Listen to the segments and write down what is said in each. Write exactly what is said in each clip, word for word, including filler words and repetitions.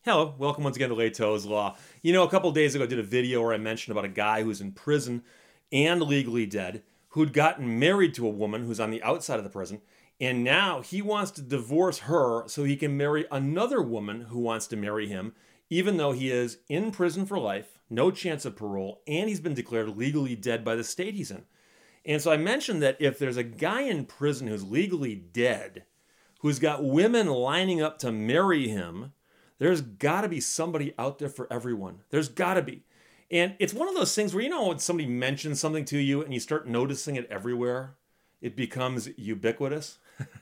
Hello, welcome once again to Leto's Law. You know, a couple days ago I did a video where I mentioned about a guy who's in prison and legally dead, who'd gotten married to a woman who's on the outside of the prison, and now he wants to divorce her so he can marry another woman who wants to marry him, even though he is in prison for life, no chance of parole, and he's been declared legally dead by the state he's in. And so I mentioned that if there's a guy in prison who's legally dead, who's got women lining up to marry him, there's got to be somebody out there for everyone. There's got to be. And it's one of those things where, you know, when somebody mentions something to you and you start noticing it everywhere, it becomes ubiquitous.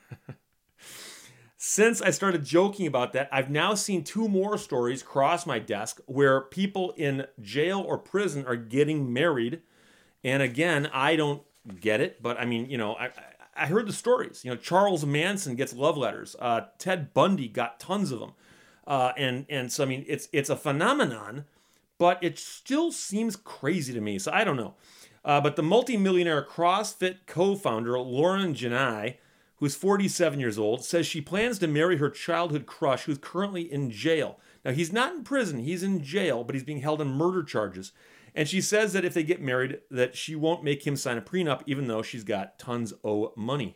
Since I started joking about that, I've now seen two more stories cross my desk where people in jail or prison are getting married. And again, I don't get it, but I mean, you know, I, I heard the stories. You know, Charles Manson gets love letters. Uh, Ted Bundy got tons of them. Uh, and and so, I mean, it's it's a phenomenon, but it still seems crazy to me. So I don't know. Uh, but the multimillionaire CrossFit co-founder, Lauren Janai, who's forty-seven years old, says she plans to marry her childhood crush who's currently in jail. Now, he's not in prison. He's in jail, but he's being held on murder charges. And she says that if they get married, that she won't make him sign a prenup, even though she's got tons of money.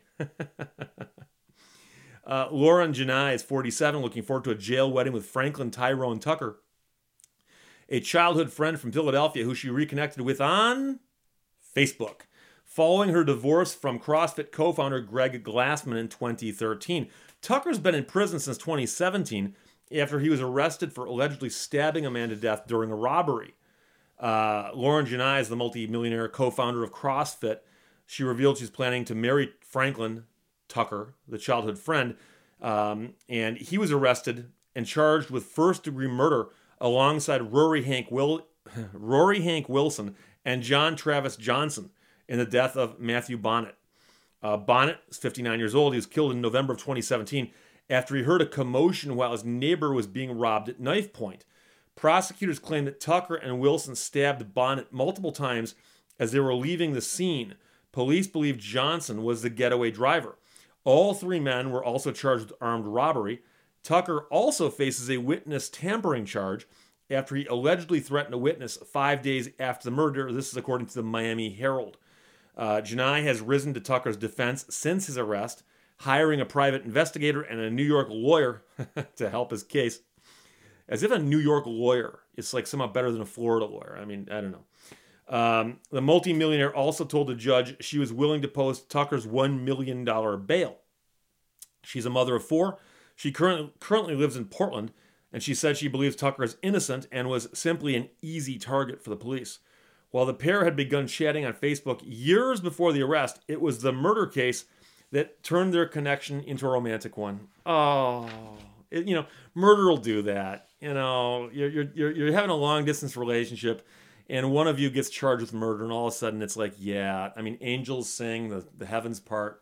Uh, Lauren Janai is forty-seven, looking forward to a jail wedding with Franklin Tyrone Tucker, a childhood friend from Philadelphia who she reconnected with on Facebook, following her divorce from CrossFit co-founder Greg Glassman in twenty thirteen. Tucker's been in prison since twenty seventeen after he was arrested for allegedly stabbing a man to death during a robbery. Uh, Lauren Janai is the multi-millionaire co-founder of CrossFit. She revealed she's planning to marry Franklin Tucker, the childhood friend, um, and he was arrested and charged with first-degree murder alongside Rory Hank Will, Rory Hank Wilson and John Travis Johnson in the death of Matthew Bonnet. Uh, Bonnet is fifty-nine years old. He was killed in November of twenty seventeen after he heard a commotion while his neighbor was being robbed at knife point. Prosecutors claim that Tucker and Wilson stabbed Bonnet multiple times as they were leaving the scene. Police believe Johnson was the getaway driver. All three men were also charged with armed robbery. Tucker also faces a witness tampering charge after he allegedly threatened a witness five days after the murder. This is according to the Miami Herald. Uh, Janai has risen to Tucker's defense since his arrest, hiring a private investigator and a New York lawyer to help his case. As if a New York lawyer is like somehow better than a Florida lawyer. I mean, I don't know. Um, the multimillionaire also told the judge she was willing to post Tucker's one million dollars bail. She's a mother of four. She currently currently lives in Portland, and she said she believes Tucker is innocent and was simply an easy target for the police. While the pair had begun chatting on Facebook years before the arrest, it was the murder case that turned their connection into a romantic one. Oh, it, you know, murder will do that. You know, you're you're you're having a long distance relationship, and one of you gets charged with murder, and all of a sudden it's like, yeah, I mean, angels sing, the, the heavens part.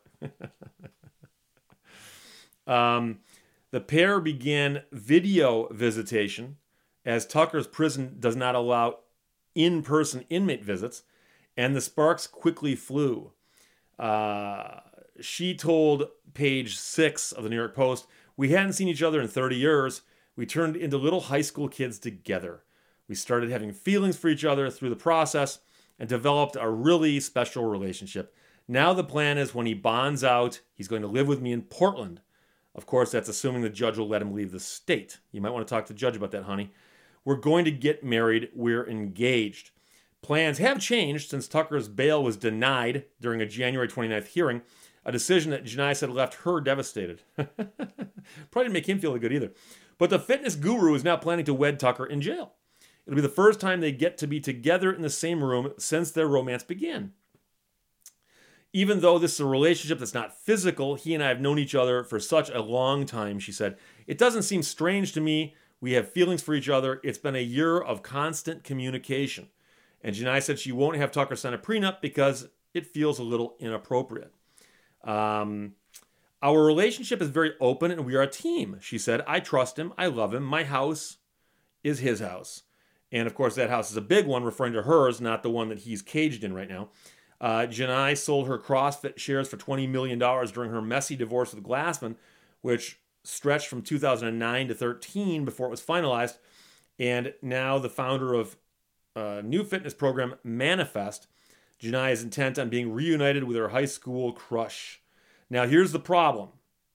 um, the pair began video visitation as Tucker's prison does not allow in-person inmate visits, and the sparks quickly flew. Uh, she told page six of the New York Post, "We hadn't seen each other in thirty years. We turned into little high school kids together. We started having feelings for each other through the process and developed a really special relationship. Now the plan is when he bonds out, he's going to live with me in Portland. Of course, that's assuming the judge will let him leave the state. You might want to talk to the judge about that, honey. We're going to get married. We're engaged." Plans have changed since Tucker's bail was denied during a January twenty-ninth hearing, a decision that Janai said left her devastated. Probably didn't make him feel good either. But the fitness guru is now planning to wed Tucker in jail. It'll be the first time they get to be together in the same room since their romance began. Even though this is a relationship that's not physical, he and I have known each other for such a long time, she said. It doesn't seem strange to me. We have feelings for each other. It's been a year of constant communication. And Janai said she won't have Tucker sign a prenup because it feels a little inappropriate. Um, our relationship is very open and we are a team, she said. I trust him. I love him. My house is his house. And of course, that house is a big one, referring to hers, not the one that he's caged in right now. Uh, Janai sold her CrossFit shares for twenty million dollars during her messy divorce with Glassman, which stretched from two thousand nine to thirteen before it was finalized. And now the founder of a new fitness program, Manifest, Janai is intent on being reunited with her high school crush. Now, here's the problem.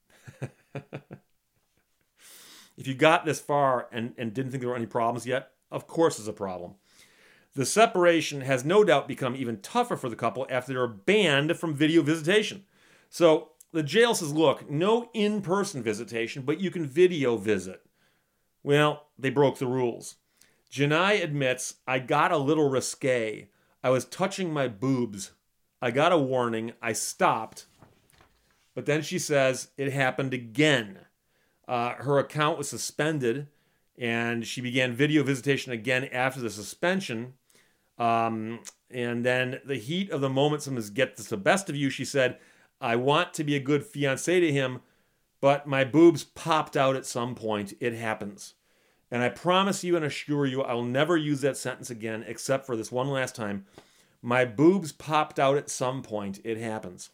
If you got this far and, and didn't think there were any problems yet, of course there's a problem. The separation has no doubt become even tougher for the couple after they were banned from video visitation. So the jail says, look, no in-person visitation, but you can video visit. Well, they broke the rules. Janai admits, I got a little risque. I was touching my boobs. I got a warning. I stopped. But then she says it happened again. Uh, her account was suspended, and she began video visitation again after the suspension. Um, and then the heat of the moment, sometimes gets the best of you. She said, I want to be a good fiancé to him, but my boobs popped out at some point. It happens. And I promise you and assure you, I will never use that sentence again, except for this one last time. My boobs popped out at some point. It happens.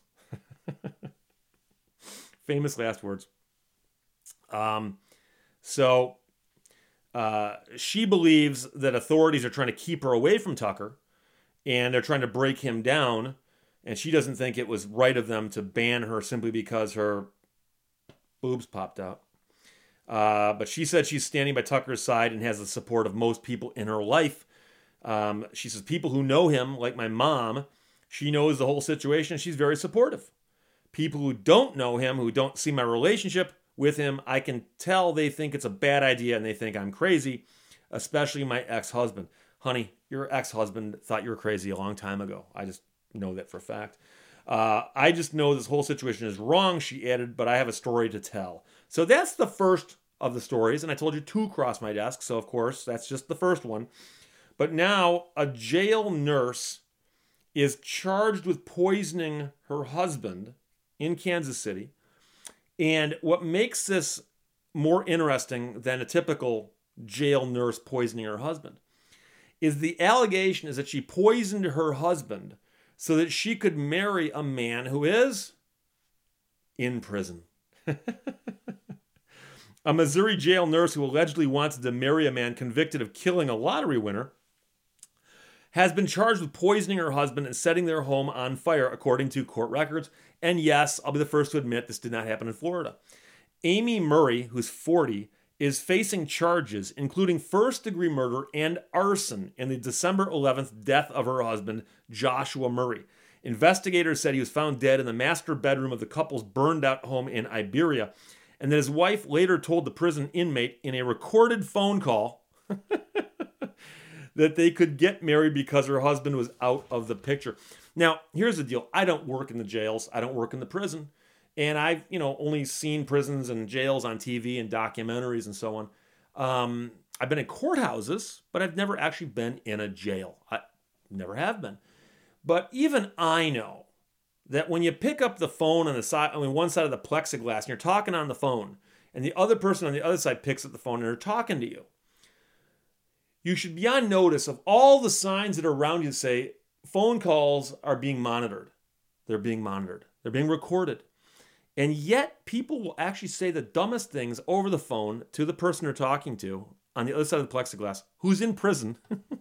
Famous last words. Um, so uh, she believes that authorities are trying to keep her away from Tucker, and they're trying to break him down. And she doesn't think it was right of them to ban her simply because her boobs popped out. Uh, but she said she's standing by Tucker's side and has the support of most people in her life. Um, she says people who know him, like my mom, she knows the whole situation. She's very supportive. People who don't know him, who don't see my relationship with him, I can tell they think it's a bad idea and they think I'm crazy, especially my ex-husband. Honey, your ex-husband thought you were crazy a long time ago. I just know that for a fact. Uh, I just know this whole situation is wrong, she added, but I have a story to tell. So that's the first of the stories, and I told you two crossed my desk, so of course that's just the first one. But now a jail nurse is charged with poisoning her husband in Kansas City. And what makes this more interesting than a typical jail nurse poisoning her husband is the allegation is that she poisoned her husband so that she could marry a man who is in prison. A Missouri jail nurse who allegedly wanted to marry a man convicted of killing a lottery winner has been charged with poisoning her husband and setting their home on fire, according to court records. And yes, I'll be the first to admit this did not happen in Florida. Amy Murray, who's forty, is facing charges, including first-degree murder and arson in the December eleventh death of her husband, Joshua Murray. Investigators said he was found dead in the master bedroom of the couple's burned-out home in Iberia, and that his wife later told the prison inmate in a recorded phone call that they could get married because her husband was out of the picture. Now, here's the deal. I don't work in the jails. I don't work in the prison. And I've, you know, only seen prisons and jails on T V and documentaries and so on. Um, I've been in courthouses, but I've never actually been in a jail. I never have been. But even I know that when you pick up the phone on the side, I mean, one side of the plexiglass, and you're talking on the phone, and the other person on the other side picks up the phone and they're talking to you, you should be on notice of all the signs that are around you that say phone calls are being monitored. They're being monitored. They're being recorded. And yet people will actually say the dumbest things over the phone to the person they're talking to on the other side of the plexiglass, who's in prison.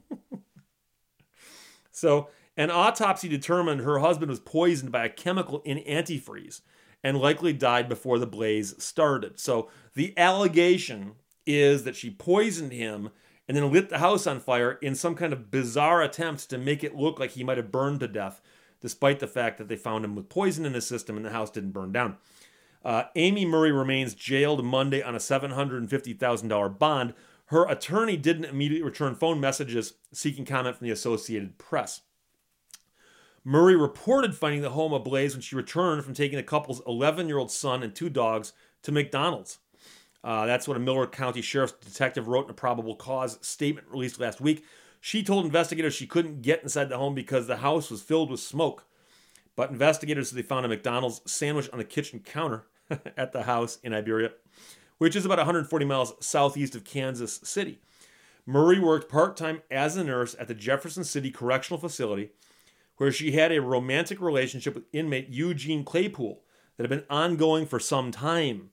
So an autopsy determined her husband was poisoned by a chemical in antifreeze and likely died before the blaze started. So the allegation is that she poisoned him and then lit the house on fire in some kind of bizarre attempt to make it look like he might have burned to death, despite the fact that they found him with poison in his system and the house didn't burn down. Uh, Amy Murray remains jailed Monday on a seven hundred fifty thousand dollars bond. Her attorney didn't immediately return phone messages seeking comment from the Associated Press. Murray reported finding the home ablaze when she returned from taking the couple's eleven-year-old son and two dogs to McDonald's. Uh, that's what a Miller County Sheriff's detective wrote in a probable cause statement released last week. She told investigators she couldn't get inside the home because the house was filled with smoke. But investigators said they found a McDonald's sandwich on the kitchen counter at the house in Iberia, which is about one hundred forty miles southeast of Kansas City. Murray worked part-time as a nurse at the Jefferson City Correctional Facility, where she had a romantic relationship with inmate Eugene Claypool that had been ongoing for some time.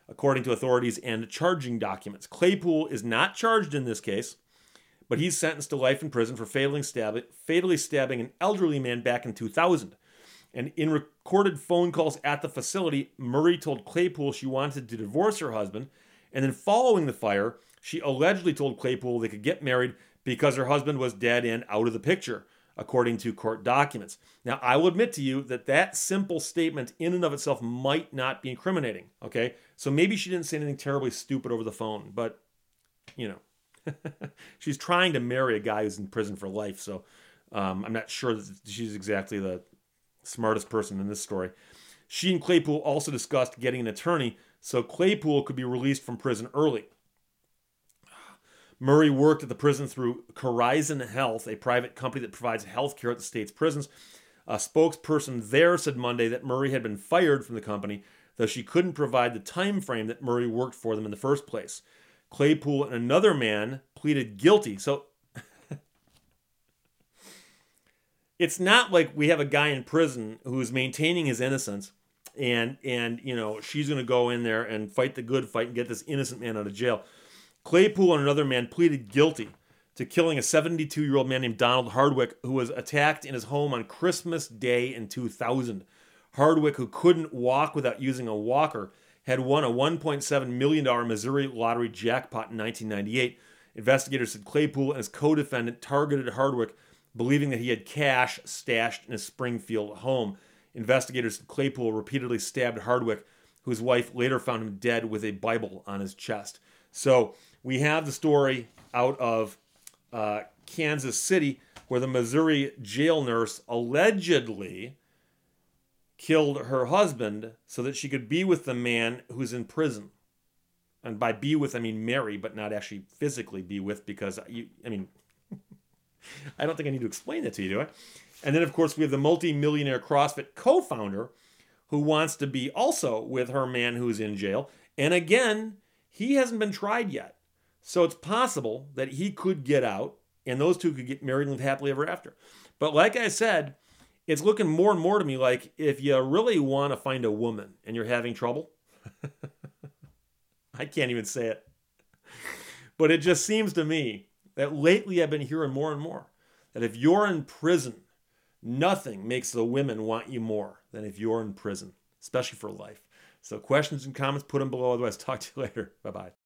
according to authorities and charging documents. Claypool is not charged in this case, but he's sentenced to life in prison for fatally stabbing, fatally stabbing an elderly man back in two thousand. And in recorded phone calls at the facility, Murray told Claypool she wanted to divorce her husband, and then following the fire, she allegedly told Claypool they could get married because her husband was dead and out of the picture, according to court documents. Now, I will admit to you that that simple statement in and of itself might not be incriminating, okay? So maybe she didn't say anything terribly stupid over the phone, but, you know. She's trying to marry a guy who's in prison for life, so um, I'm not sure that she's exactly the smartest person in this story. She and Claypool also discussed getting an attorney so Claypool could be released from prison early. Murray worked at the prison through Horizon Health, a private company that provides health care at the state's prisons. A spokesperson there said Monday that Murray had been fired from the company, though she couldn't provide the time frame that Murray worked for them in the first place. Claypool and another man pleaded guilty. So it's not like we have a guy in prison who's maintaining his innocence and, and you know, she's going to go in there and fight the good fight and get this innocent man out of jail. Claypool and another man pleaded guilty to killing a seventy-two-year-old man named Donald Hardwick, who was attacked in his home on Christmas Day in two thousand. Hardwick, who couldn't walk without using a walker, had won a one point seven million dollars Missouri lottery jackpot in nineteen ninety-eight. Investigators said Claypool and his co-defendant targeted Hardwick, believing that he had cash stashed in his Springfield home. Investigators said Claypool repeatedly stabbed Hardwick, whose wife later found him dead with a Bible on his chest. So we have the story out of uh, Kansas City, where the Missouri jail nurse allegedly killed her husband so that she could be with the man who's in prison. And by be with, I mean marry, but not actually physically be with, because, you, I mean, I don't think I need to explain that to you, do I? And then, of course, we have the multi-millionaire CrossFit co-founder who wants to be also with her man who's in jail. And again, he hasn't been tried yet. So it's possible that he could get out and those two could get married and live happily ever after. But like I said, it's looking more and more to me like if you really want to find a woman and you're having trouble, I can't even say it, but it just seems to me that lately I've been hearing more and more that if you're in prison, nothing makes the women want you more than if you're in prison, especially for life. So questions and comments, put them below. Otherwise, talk to you later. Bye-bye.